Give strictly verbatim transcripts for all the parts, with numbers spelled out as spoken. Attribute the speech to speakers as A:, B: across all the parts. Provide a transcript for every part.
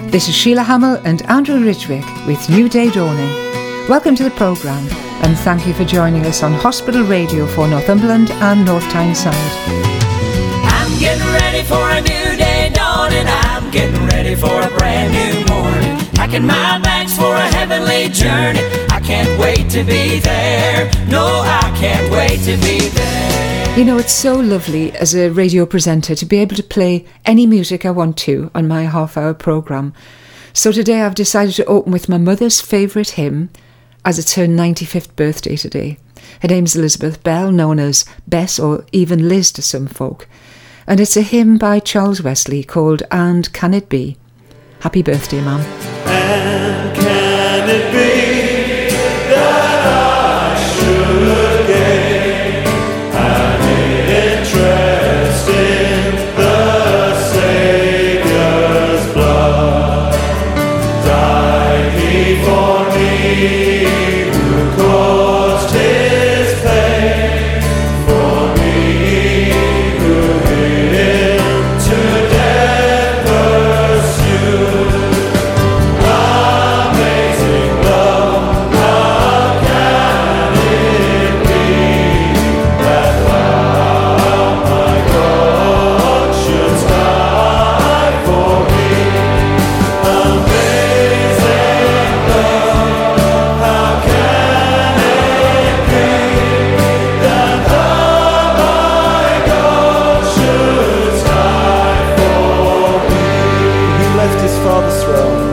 A: This is Sheila Hamill and Andrew Ridgwick with New Day Dawning. Welcome to the programme and thank you for joining us on Hospital Radio for Northumberland and North Tyneside.
B: I'm getting ready for a new day dawning. I'm getting ready for a brand new morning. Packing my bags for a heavenly journey. I can't wait to be there. No, I can't wait to be there.
A: You know, it's so lovely as a radio presenter to be able to play any music I want to on my half-hour programme. So today I've decided to open with my mother's favourite hymn, as it's her ninety-fifth birthday today. Her name's Elizabeth Bell, known as Bess or even Liz to some folk. And it's a hymn by Charles Wesley called And Can It Be? Happy birthday, Mum.
C: And can it be that I should gain an interest in the Saviour's blood? Died He for me who caused His pain, for me who Him to death pursued. Amazing love, how can it be that Thou, my God, shouldst die for me? Amazing love, how can it be that Thou, my God, shouldst die for me? He left His Father's throne.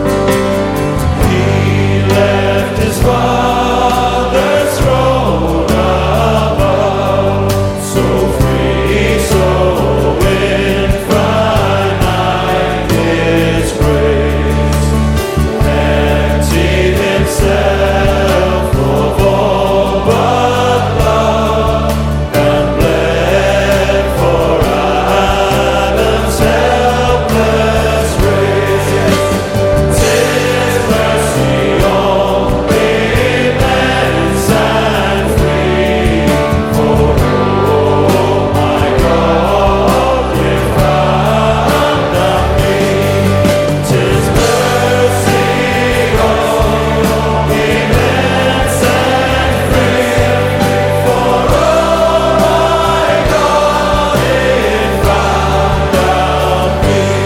C: He left His Father's throne above, so free, so infinite His grace. Emptied Himself of all but love, and bled for Adam's helpless race. Yes, 'tis mercy all immense and free. For oh my God, if found of me, 'tis mercy all immense and free. For oh my God, if found of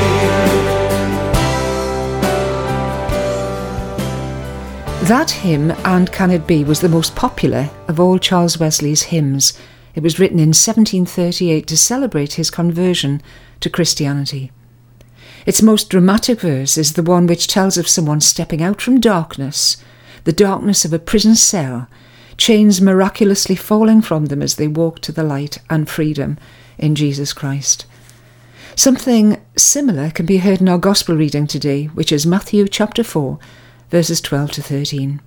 C: me.
A: That hymn, And Can It Be, was the most popular of all Charles Wesley's hymns. It was written in seventeen thirty-eight to celebrate his conversion to Christianity. Its most dramatic verse is the one which tells of someone stepping out from darkness, the darkness of a prison cell, chains miraculously falling from them as they walk to the light and freedom in Jesus Christ. Something similar can be heard in our gospel reading today, which is Matthew chapter four, verses twelve to thirteen.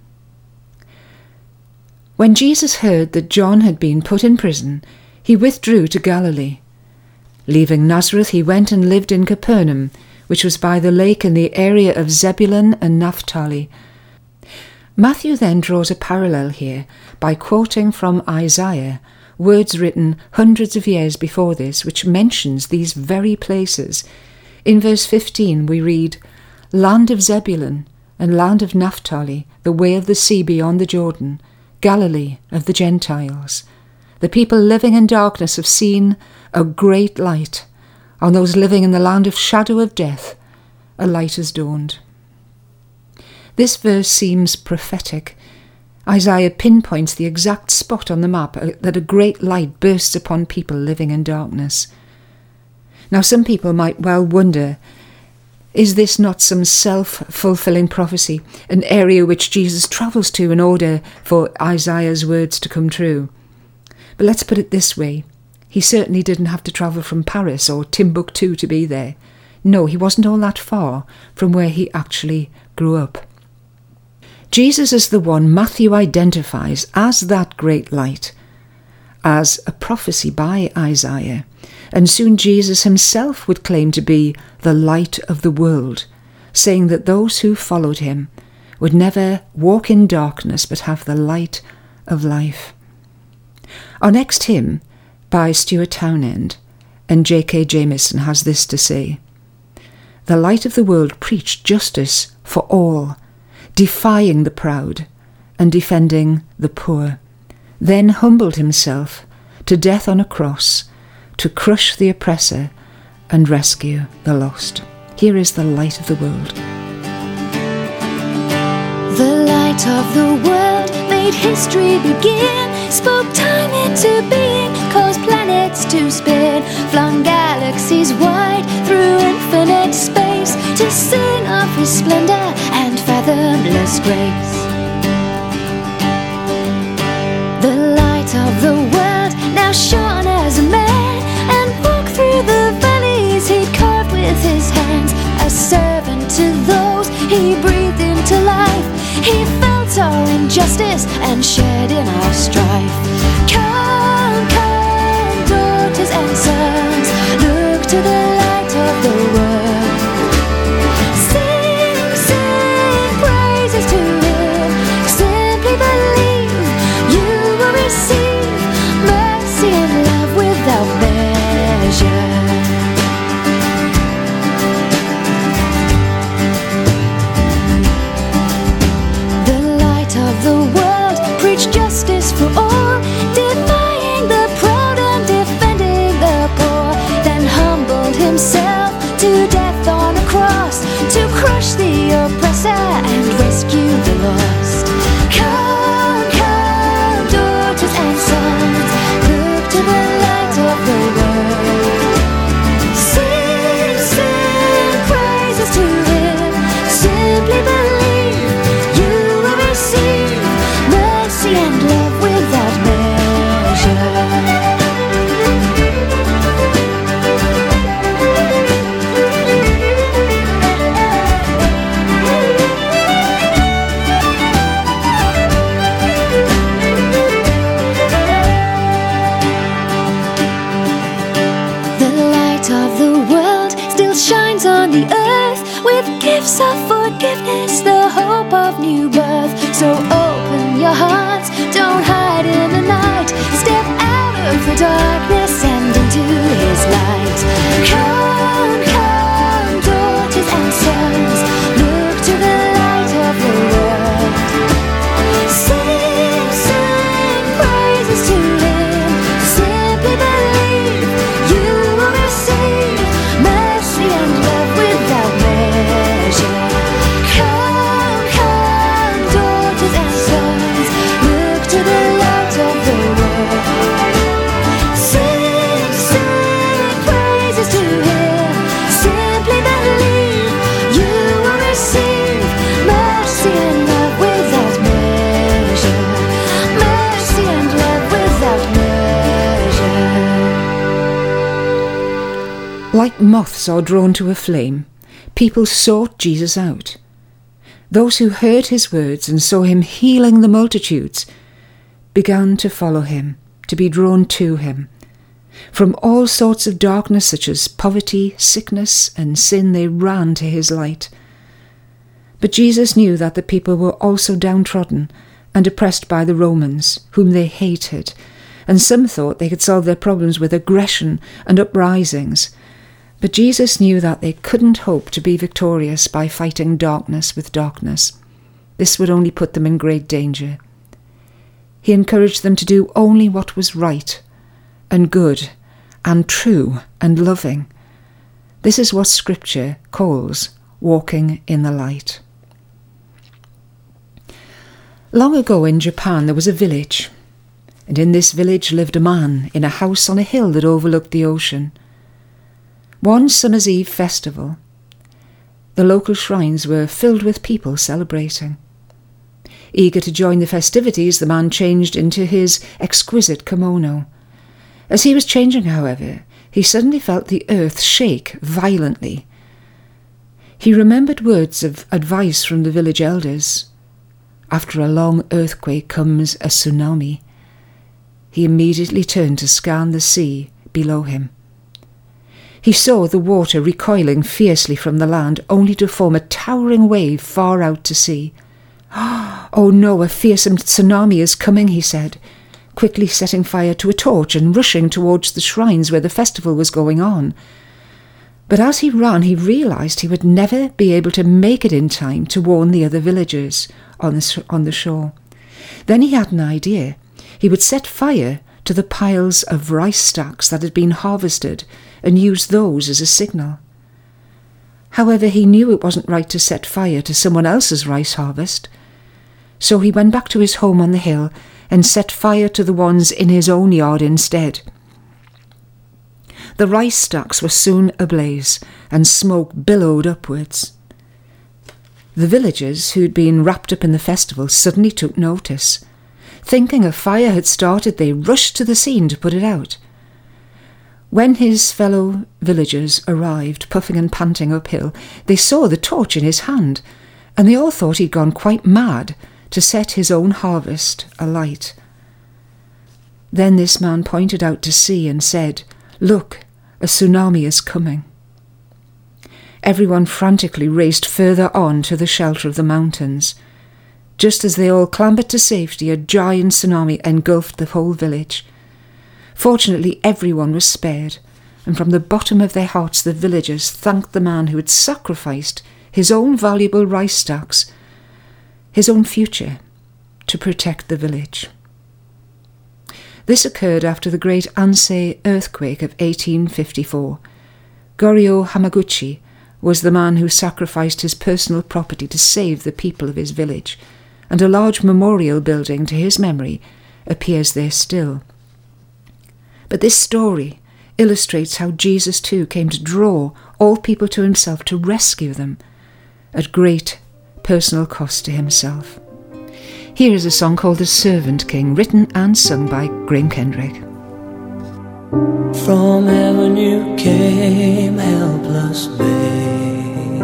A: When Jesus heard that John had been put in prison, he withdrew to Galilee. Leaving Nazareth, he went and lived in Capernaum, which was by the lake in the area of Zebulun and Naphtali. Matthew then draws a parallel here by quoting from Isaiah, words written hundreds of years before this, which mentions these very places. In verse fifteen we read, "Land of Zebulun and land of Naphtali, the way of the sea beyond the Jordan, Galilee of the Gentiles. The people living in darkness have seen a great light. On those living in the land of shadow of death, a light has dawned." This verse seems prophetic. Isaiah pinpoints the exact spot on the map that a great light bursts upon people living in darkness. Now, some people might well wonder, is this not some self-fulfilling prophecy, an area which Jesus travels to in order for Isaiah's words to come true? But let's put it this way. He certainly didn't have to travel from Paris or Timbuktu to be there. No, he wasn't all that far from where he actually grew up. Jesus is the one Matthew identifies as that great light, as a prophecy by Isaiah. And soon Jesus himself would claim to be the light of the world, saying that those who followed him would never walk in darkness but have the light of life. Our next hymn, by Stuart Townend and J K Jamieson, has this to say: the light of the world preached justice for all, defying the proud and defending the poor, then humbled himself to death on a cross to crush the oppressor and rescue the lost. Here is the light of the world.
D: The light of the world made history begin, spoke time into being, caused planets to spin, flung galaxies wide through infinite space to sing of his splendor and fathomless grace. The light of the world now shone as a man and walked through the valleys he carved with his hands, a servant to those he breathed into life. He felt our injustice and shared in our strife. Come, come, daughters and sons, look to the light of the world. Sing, sing praises to him, simply believe you will receive mercy and love without measure. The world preached justice for all, defying the proud and defending the poor, then humbled himself to death on a cross to crush the oppressor and rescue the lost. Come, come, daughters and sons, look to the light of the world. Sing, sing praises to him, simply believe you will receive mercy and love without measure. The light of the world still shines on the earth with gifts of forgiveness, the hope of new birth. So open your hearts, don't hide in the night, step out of the darkness and into his light. Come, come, daughters and sons, look to the light of the world. Sing, sing praises to him, simply believe you will receive mercy and love without measure. Come, come, daughters and sons, look to the light of the world. Sing, sing praises to him, simply believe you will receive mercy and love without measure. Mercy and love without measure.
A: Like moths are drawn to a flame, people sought Jesus out. Those who heard his words and saw him healing the multitudes began to follow him, to be drawn to him. From all sorts of darkness such as poverty, sickness, and sin, they ran to his light. But Jesus knew that the people were also downtrodden and oppressed by the Romans, whom they hated, and some thought they could solve their problems with aggression and uprisings. But Jesus knew that they couldn't hope to be victorious by fighting darkness with darkness. This would only put them in great danger. He encouraged them to do only what was right and good and true and loving. This is what Scripture calls walking in the light. Long ago in Japan there was a village, and in this village lived a man in a house on a hill that overlooked the ocean. One summer's eve festival, the local shrines were filled with people celebrating. Eager to join the festivities, the man changed into his exquisite kimono. As he was changing, however, he suddenly felt the earth shake violently. He remembered words of advice from the village elders. After a long earthquake comes a tsunami. He immediately turned to scan the sea below him. He saw the water recoiling fiercely from the land, only to form a towering wave far out to sea. "Oh no, a fearsome tsunami is coming," he said, quickly setting fire to a torch and rushing towards the shrines where the festival was going on. But as he ran, he realised he would never be able to make it in time to warn the other villagers on the, on the shore. Then he had an idea. He would set fire to the piles of rice stacks that had been harvested and use those as a signal. However, he knew it wasn't right to set fire to someone else's rice harvest. So he went back to his home on the hill and set fire to the ones in his own yard instead. The rice stacks were soon ablaze, and smoke billowed upwards. The villagers, who'd been wrapped up in the festival, suddenly took notice. Thinking a fire had started, they rushed to the scene to put it out. When his fellow villagers arrived, puffing and panting uphill, they saw the torch in his hand, and they all thought he'd gone quite mad to set his own harvest alight. Then this man pointed out to sea and said, "Look, a tsunami is coming." Everyone frantically raced further on to the shelter of the mountains. Just as they all clambered to safety, a giant tsunami engulfed the whole village. Fortunately, everyone was spared, and from the bottom of their hearts the villagers thanked the man who had sacrificed his own valuable rice stacks, his own future, to protect the village. This occurred after the great Ansei earthquake of eighteen fifty-four. Goryeo Hamaguchi was the man who sacrificed his personal property to save the people of his village, and a large memorial building to his memory appears there still. But this story illustrates how Jesus too came to draw all people to himself, to rescue them at great personal cost to himself. Here is a song called The Servant King, written and sung by Graham Kendrick.
E: From heaven you came, helpless babe,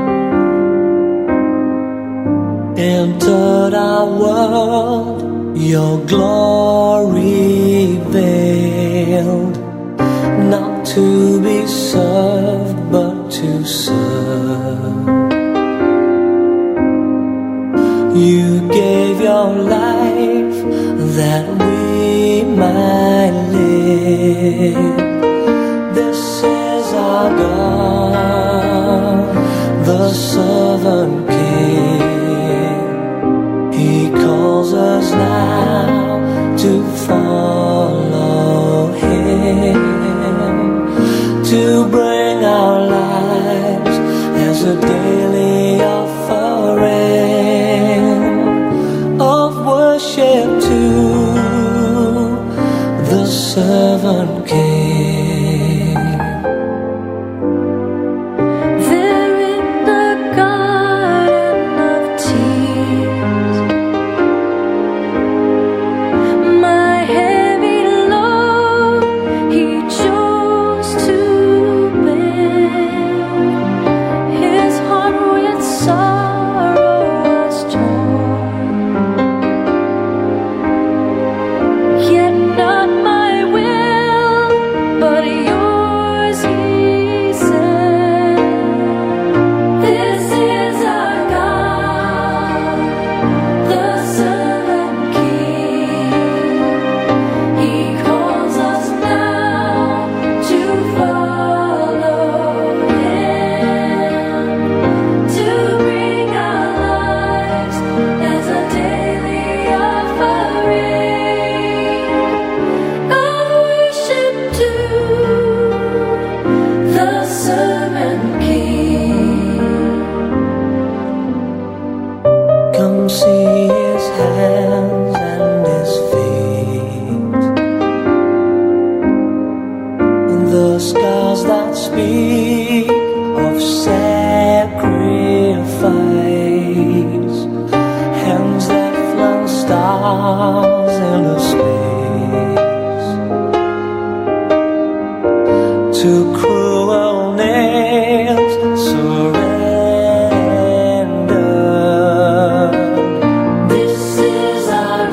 E: entered our world, your glory veiled, not to be served but to serve. You gave your life that we might live. This is our God, the Servant King. He calls us now to follow Him, to bring our lives as a daily offering of worship to the Servant King.
D: There in the garden of tears, my heavy load He chose to bear. His heart with sorrow was torn, yet not my will, but yours, He said. This is our God, the Servant King. He calls us now to follow Him, to bring our lives as a daily offering of worship to the Servant King.
E: Come see His hands and His feet, the scars that speak of sacrifice, hands that flung stars into space, to cruel nails surrendered.
D: This is our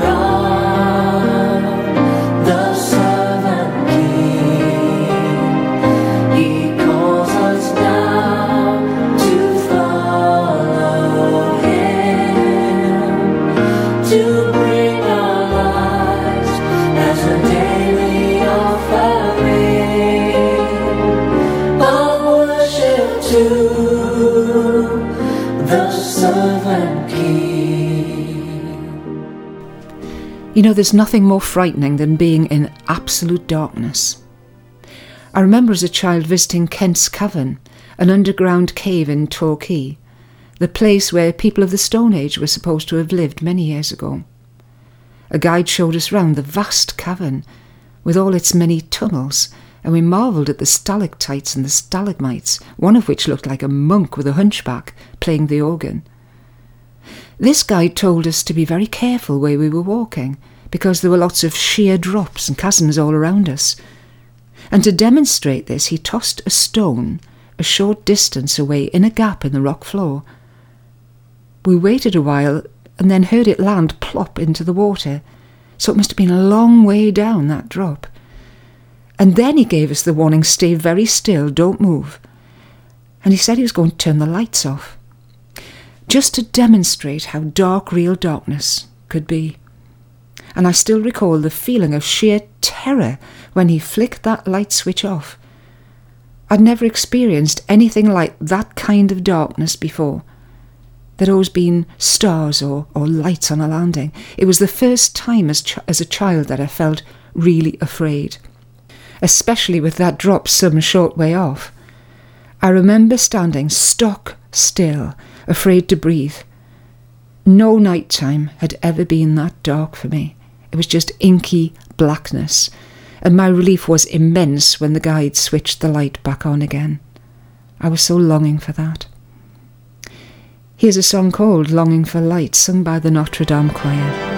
E: the Southern King.
A: You know, there's nothing more frightening than being in absolute darkness. I remember as a child visiting Kent's Coven, an underground cave in Torquay, the place where people of the Stone Age were supposed to have lived many years ago. A guide showed us round the vast cavern, with all its many tunnels, and we marvelled at the stalactites and the stalagmites, one of which looked like a monk with a hunchback playing the organ. This guide told us to be very careful where we were walking, because there were lots of sheer drops and chasms all around us. And to demonstrate this, he tossed a stone a short distance away in a gap in the rock floor. We waited a while and then heard it land plop into the water, so it must have been a long way down that drop. And then he gave us the warning, stay very still, don't move. And he said he was going to turn the lights off, just to demonstrate how dark real darkness could be. And I still recall the feeling of sheer terror when he flicked that light switch off. I'd never experienced anything like that kind of darkness before. There'd always been stars or, or lights on a landing. It was the first time as, ch- as a child that I felt really afraid, especially with that drop some short way off. I remember standing stock still, afraid to breathe. No night time had ever been that dark for me. It was just inky blackness, and my relief was immense when the guide switched the light back on again. I was so longing for that. Here's a song called Longing for Light, sung by the Notre Dame Choir.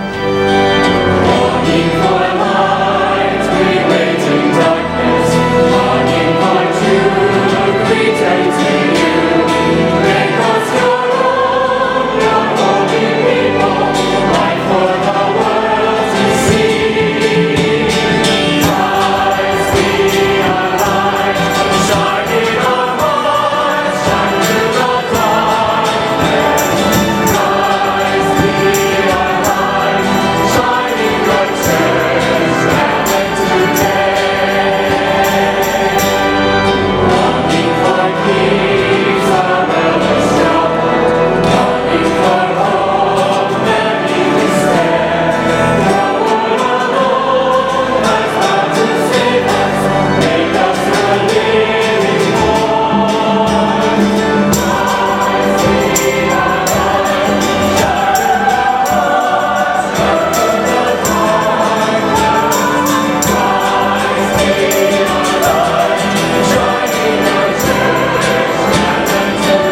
C: Longing for light, we wait in darkness, longing for truth, we turn to you. Make us your own, your holy people, light for the world to see. Christ be our light, shine in our hearts, shine through the darkness. Christ be our light, shine in your church, heaven today. Longing for peace, our elders shout, longing for hope, many despair. The Lord alone has come to save us, make us the living one. Christ be our light, shine in our hearts, shine through the darkness. Christ be our light, shine in our church, heaven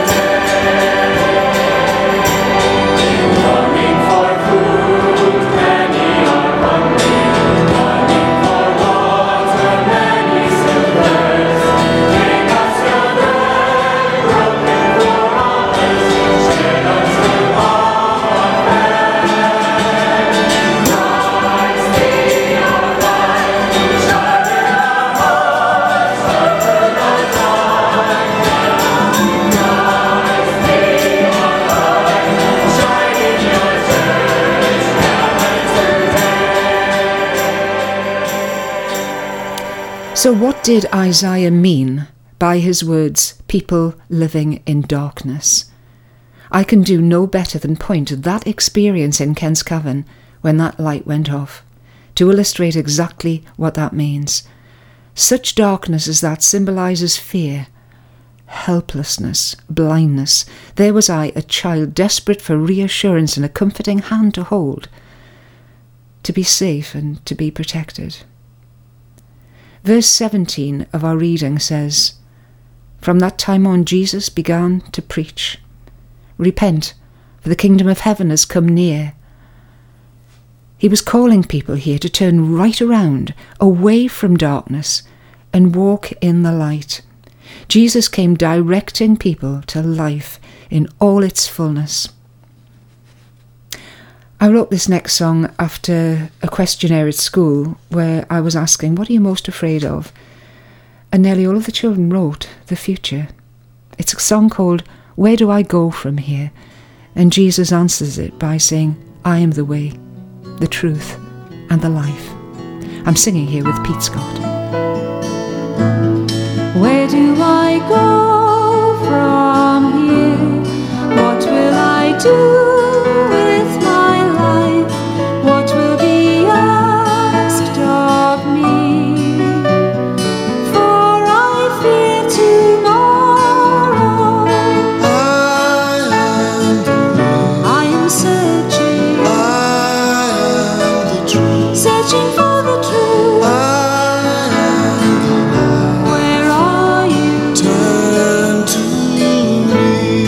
C: today. Longing for food, many are hungry. Longing for water, many still thirst. Bring us your bread, broken for others. Shed us the balm of heaven. Christ be our light, shine in our hearts, shine through the darkness. Christ be our light, shine in your church, heaven today.
A: So what did Isaiah mean by his words, people living in darkness? I can do no better than point to that experience in Kent's Coven when that light went off, to illustrate exactly what that means. Such darkness as that symbolises fear, helplessness, blindness. There was I, a child desperate for reassurance and a comforting hand to hold, to be safe and to be protected. Verse seventeen of our reading says, "From that time on Jesus began to preach, 'Repent, for the kingdom of heaven has come near.'" He was calling people here to turn right around, away from darkness, and walk in the light. Jesus came directing people to life in all its fullness. I wrote this next song after a questionnaire at school where I was asking, what are you most afraid of? And nearly all of the children wrote the future. It's a song called Where Do I Go From Here? And Jesus answers it by saying, I am the way, the truth, and the life. I'm singing here with Pete Scott.
D: Where do I go from here? What will do with my life? What will be asked of me? For I fear tomorrow.
C: I am the way,
D: I am searching,
C: I am the truth,
D: searching for the truth.
C: I am the light.
D: Where are you?
C: Turn to me.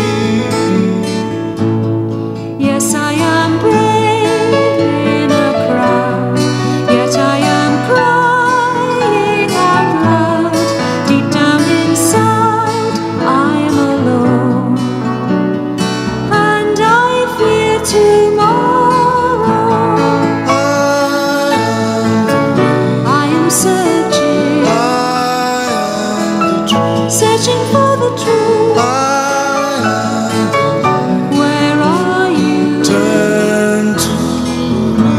D: Yes, I am brave in a crowd, yet I am crying out loud. Deep down inside, I'm alone, and I fear tomorrow.
C: I am the way,
D: I am searching,
C: I am the truth,
D: searching for the truth.
C: I am the light.
D: Where are you?
C: Turn to me.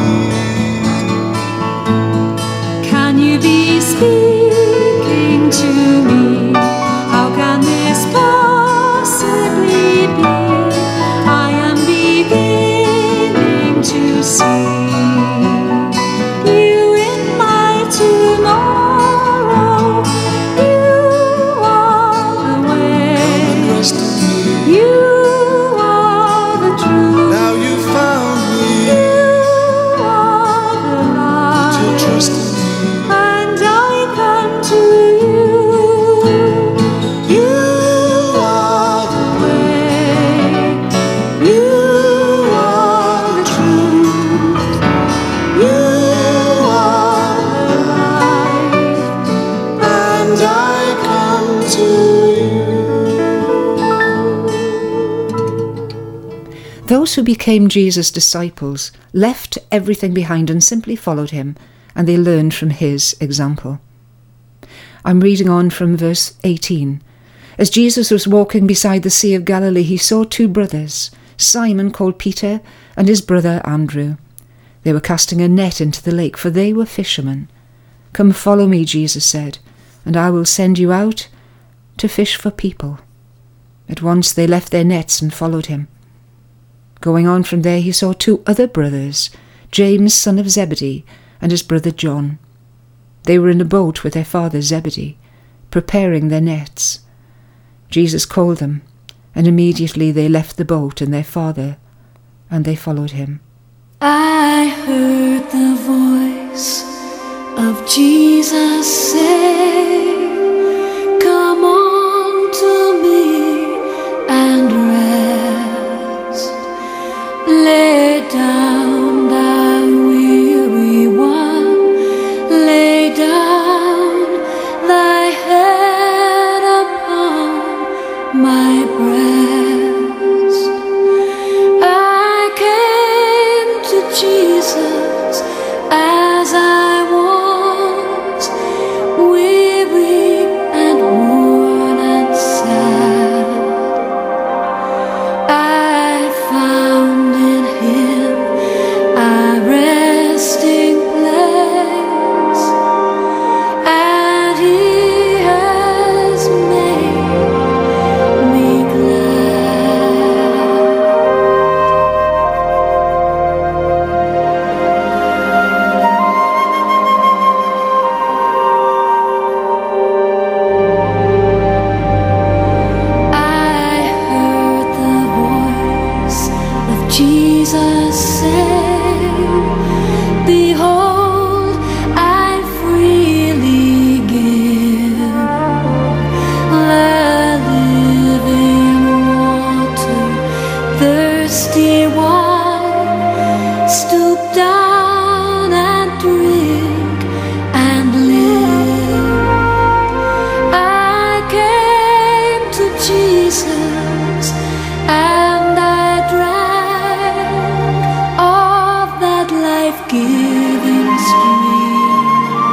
D: Can you be speaking to me? How can this possibly be? I am beginning to see you in my tomorrow. You are the way.
C: Rest in me.
D: You are the truth.
C: Now you found me.
D: You are the
C: Put your
D: light.
C: trust in me.
D: And I come to you. You are the way. You are the truth. You are the light.
C: And I come to
A: Those who became Jesus' disciples left everything behind and simply followed him, and they learned from his example. I'm reading on from verse eighteen. As Jesus was walking beside the Sea of Galilee, he saw two brothers, Simon called Peter and his brother Andrew. They were casting a net into the lake, for they were fishermen. "Come, follow me," Jesus said, "and I will send you out to fish for people." At once they left their nets and followed him. Going on from there, he saw two other brothers, James son of Zebedee and his brother John. They were in a boat with their father Zebedee, preparing their nets. Jesus called them, and immediately they left the boat and their father, and they followed him.
D: I heard the voice of Jesus say, "Come on to me and rest. Lay down thy weary one, lay down thy head upon my breast." I came to Jesus as I was, weary and worn and sad. I found in him a resting place, and he has made me glad. I heard the voice of Jesus say, "Behold, I freely give the living water, thirsty one, stoop down and drink and live." I came to Jesus and I drank of that life-giving stream.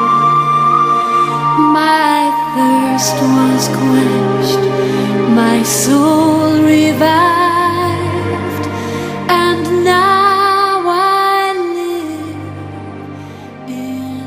D: My thirst was quenched, my soul revived, and now I live in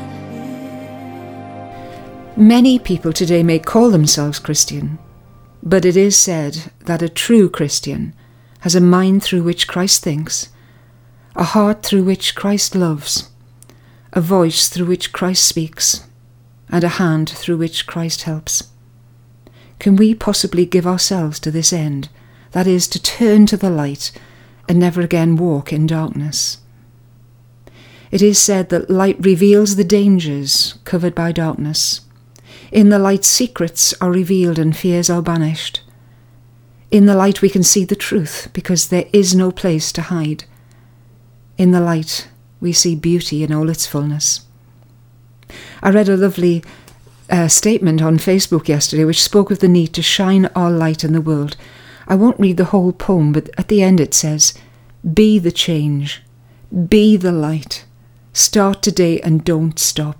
D: him.
A: Many people today may call themselves Christian, but it is said that a true Christian has a mind through which Christ thinks, a heart through which Christ loves, a voice through which Christ speaks, and a hand through which Christ helps. Can we possibly give ourselves to this end, that is, to turn to the light and never again walk in darkness? It is said that light reveals the dangers covered by darkness. In the light, secrets are revealed and fears are banished. In the light we can see the truth, because there is no place to hide. In the light we see beauty in all its fullness. I read a lovely uh, statement on Facebook yesterday which spoke of the need to shine our light in the world. I won't read the whole poem, but at the end it says, "Be the change, be the light, start today and don't stop."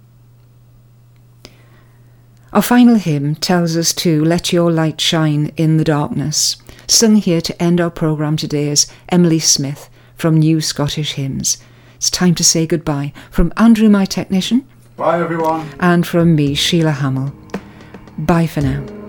A: Our final hymn tells us to let your light shine in the darkness. Sung here to end our programme today is Emily Smith from New Scottish Hymns. It's time to say goodbye. From Andrew, my technician.
F: Bye, everyone.
A: And from me, Sheila Hamill. Bye for now.